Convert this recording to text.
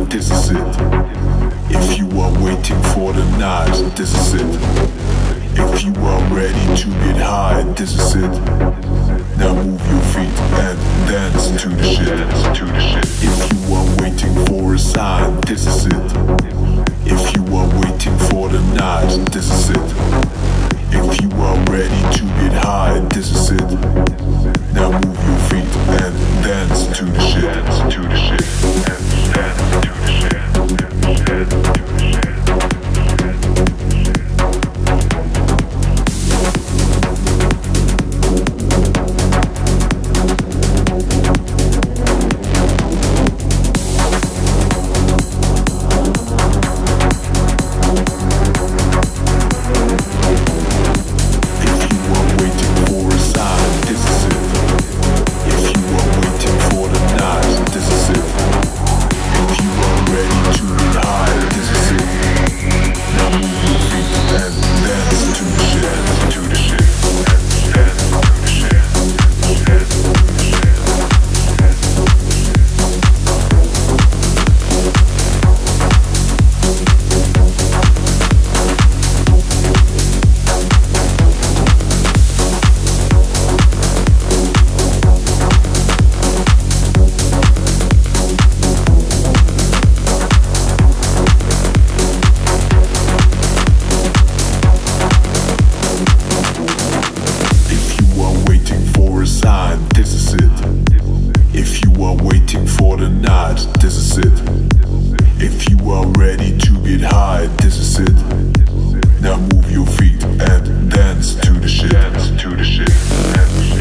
this is it. If you are waiting for the night, this is it. If you are ready to get high, this is it. Now move your feet and dance to the shit. If you are waiting for a sign, this is it. If you are waiting for the night, this is it. If you are ready to get high, this is it. Now move your feet and dance to the shit. To the shit. And dance to the shit. Dance to the shit. Now move your feet and dance to the shit.